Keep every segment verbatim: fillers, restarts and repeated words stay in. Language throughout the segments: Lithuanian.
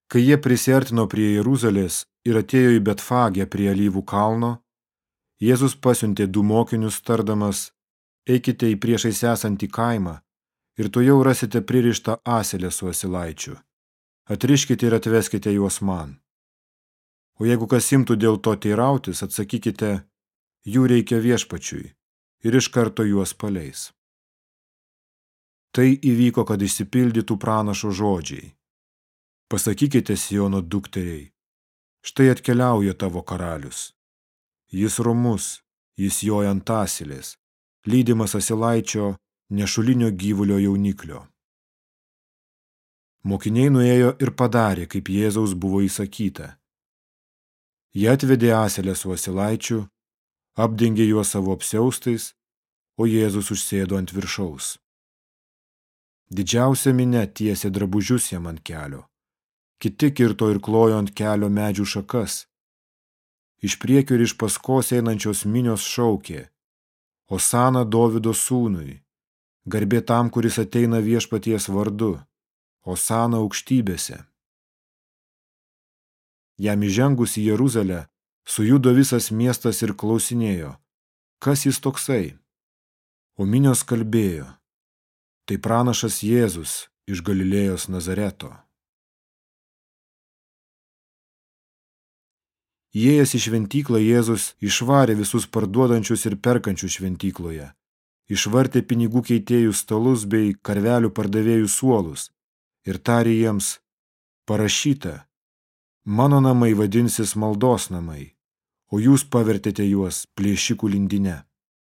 Kai jie prisiartino prie Jeruzalės ir atėjo į Betfagę prie Alyvų kalno, Jėzus pasiuntė du mokinius tardamas: eikite į priešais esantį kaimą ir tuojau rasite pririštą asilę su asilaičiu. Atriškite ir atveskite juos man. O jeigu kas imtų dėl to teirautis, atsakykite: jų reikia viešpačiui, ir iš karto juos paleis. Tai įvyko, kad išsipildytų pranašo žodžiai. Pasakykite Siono dukteriai: štai atkeliauja tavo karalius. Jis romus, jis joja ant asilės, lydimas asilaičio, nešulinio gyvulio jauniklio. Mokiniai nuėjo ir padarė, kaip Jėzaus buvo įsakyta. Jie atvedė asilę su asilaičiu, apdengė juos savo apsiaustais, o Jėzus užsėdo ant viršaus. Didžiausia minia tiesė drabužius jam ant kelio. Kiti kirto ir klojo ant kelio medžių šakas. Iš priekio ir iš paskos einančios minios šaukė: Osana Dovydo sūnui, garbė tam, kuris ateina viešpaties vardu, Osana aukštybėse. Jam įžengus į Jeruzalę, sujudo visas miestas ir klausinėjo: kas jis toksai? O minios kalbėjo: tai pranašas Jėzus iš Galilėjos Nazareto. Įėjęs į šventyklą, Jėzus išvarė visus parduodančius ir perkančius šventykloje, išvartė pinigų keitėjų stalus bei karvelių pardavėjų suolus ir tarė jiems: parašyta, mano namai vadinsis maldos namai, o jūs pavertėte juos plėšikų lindine.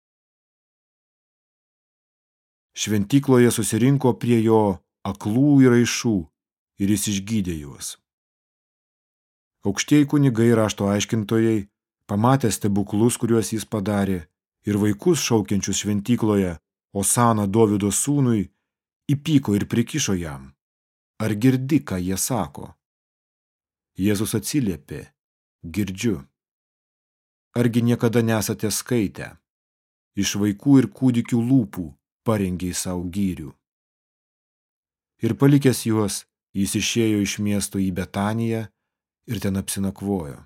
Šventykloje susirinko prie jo aklų ir raišų ir jis išgydė juos. Aukštieji kunigai ir rašto aiškintojai, pamatę stebuklus, kuriuos jis padarė, ir vaikus šaukiančius šventykloje Osana Dovydo sūnui, įpyko ir prikišo jam: ar girdi, ką jie sako? Jėzus atsiliepė: girdžiu. Argi niekada nesate skaitę: iš vaikų ir kūdikių lūpų parengei savo gyrių. Ir palikęs juos, jis išėjo iš miesto į Betaniją ir ten apsinakvojo.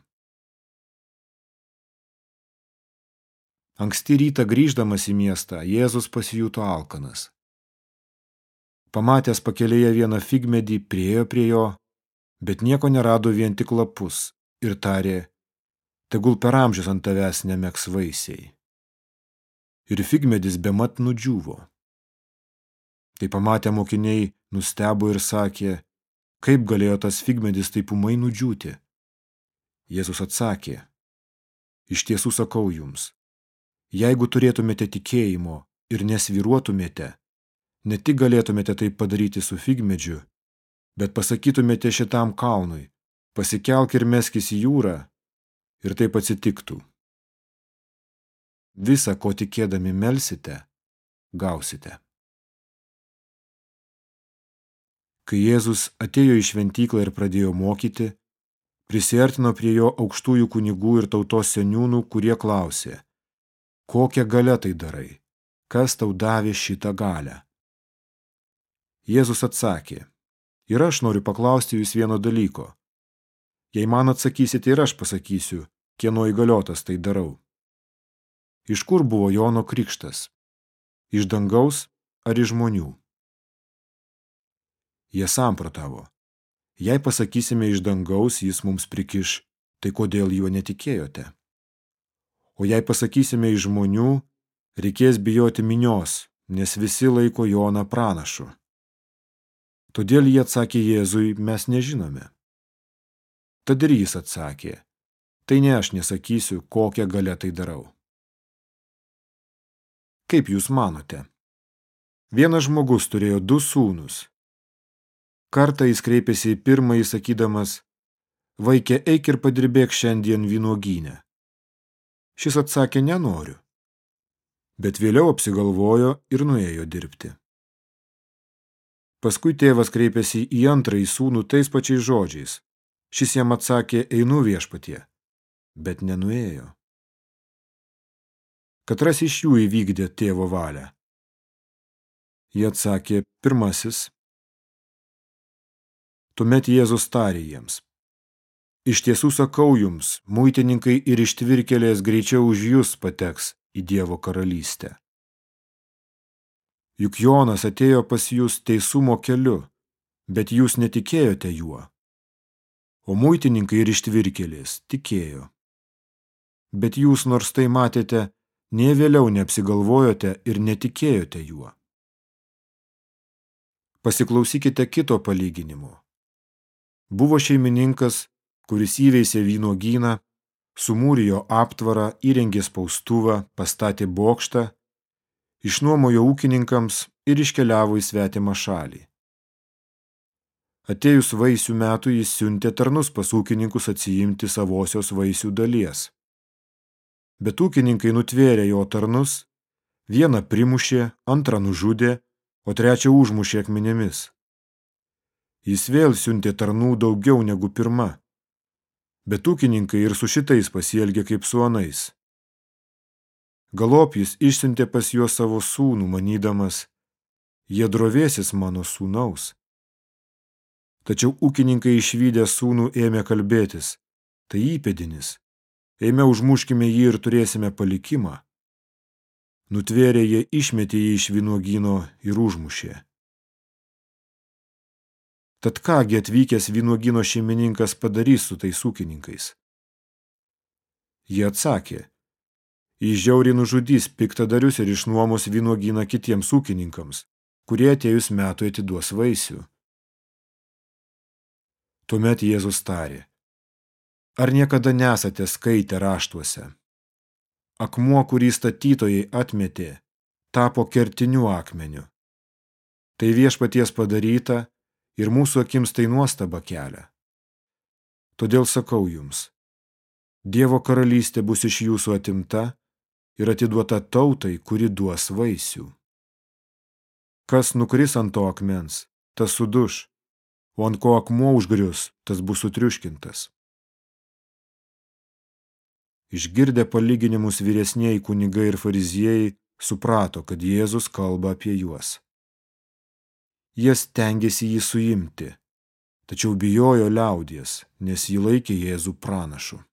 Anksti rytą grįždamas į miestą, Jėzus pasijuto alkanas. Pamatęs pakelėje vieną figmedį, priėjo prie jo, bet nieko nerado, vien tik lapus, ir tarė: tegul per amžius ant tavęs nemegs vaisiai. Ir figmedis bemat nudžiūvo. Tai pamatę mokiniai nustebo ir sakė: kaip galėjo tas figmedis taip ūmai nudžiūti? Jėzus atsakė: iš tiesų sakau jums, jeigu turėtumėte tikėjimo ir nesvyruotumėte, ne tik galėtumėte taip padaryti su figmedžiu, bet pasakytumėte šitam kalnui: pasikelk ir meskis į jūrą, ir taip atsitiktų. Visa, ko tikėdami melsite, gausite. Kai Jėzus atėjo į šventyklą ir pradėjo mokyti, prisiartino prie jo aukštųjų kunigų ir tautos seniūnų, kurie klausė: kokią galią tai darai? Kas tau davė šitą galią? Jėzus atsakė: ir aš noriu paklausti jūs vieno dalyko. Jei man atsakysite, ir aš pasakysiu, kieno įgaliotas tai darau. Iš kur buvo Jono krikštas? Iš dangaus ar iš žmonių? Jie samprotavo: jei pasakysime iš dangaus, jis mums prikiš, tai kodėl juo netikėjote? O jei pasakysime iš žmonių, reikės bijoti minios, nes visi laiko Joną pranašu. Todėl jie atsakė Jėzui: mes nežinome. Tad ir jis atsakė: tai ne aš nesakysiu, kokią galią tai darau. Kaip jūs manote? Vienas žmogus turėjo du sūnus. Kartą jis kreipėsi į pirmąjį, sakydamas: vaike, eik ir padirbėk šiandien vynuogyne. Šis atsakė: nenoriu. Bet vėliau apsigalvojo ir nuėjo dirbti. Paskui tėvas kreipėsi į antrąjį sūnų tais pačiais žodžiais. Šis jam atsakė: einu viešpatie, bet nenuėjo. Katras iš jų įvykdė tėvo valią? Jie atsakė: pirmasis. Tuomet Jėzus tarė jiems: Iš tiesų sakau jums, muitininkai ir ištvirkėlės greičiau už jus pateks į Dievo karalystę. Juk Jonas atėjo pas jūs teisumo keliu, bet jūs netikėjote juo. O muitininkai ir ištvirkėlės tikėjo. Bet jūs, nors tai matėte, nė vėliau neapsigalvojote ir netikėjote juo. Pasiklausykite kito palyginimo. Buvo šeimininkas, kuris įveisė vynuogyną, sumūrijo aptvarą, įrengė spaustuvą, pastatė bokštą, išnuomojo ūkininkams ir iškeliavo į svetimą šalį. Atėjus vaisių metų jis siuntė tarnus pas ūkininkus atsiimti savosios vaisių dalies. Bet ūkininkai nutvėrė jo tarnus, vieną primušė, antrą nužudė, o trečią užmušė akmenėmis. Jis vėl siuntė tarnų daugiau negu pirma, bet ūkininkai ir su šitais pasielgė kaip su anais. Galop jis išsiuntė pas juos savo sūnų, manydamas: jie drovėsis mano sūnaus. Tačiau ūkininkai išvydę sūnų ėmė kalbėtis: tai įpėdinis, eime užmuškime jį ir turėsime palikimą. Nutvėrė jie išmetė jį iš vynuogyno ir užmušė. Tad kągi atvykęs vynuogyno šeimininkas padarys su tais ūkininkais? Jie atsakė: jis žiauriai nužudys piktadarius ir išnuomos vynuogyną kitiems ūkininkams, kurie atėjus metui atiduos vaisių. Tuomet Jėzus tarė: ar niekada nesate skaitę raštuose? Akmuo, kurį statytojai atmetė, tapo kertiniu akmeniu. Tai viešpaties padaryta ir mūsų akims tai nuostaba kelia. Todėl sakau jums, Dievo karalystė bus iš jūsų atimta ir atiduota tautai, kuri duos vaisių. Kas nukris ant to akmens, tas suduš, o ant ko akmuo užgrius, tas bus sutriuškintas. Išgirdę palyginimus vyresnieji kunigai ir fariziejai suprato, kad Jėzus kalba apie juos. Jie stengėsi jį suimti, tačiau bijojo liaudies, nes jį laikė Jėzų pranašu.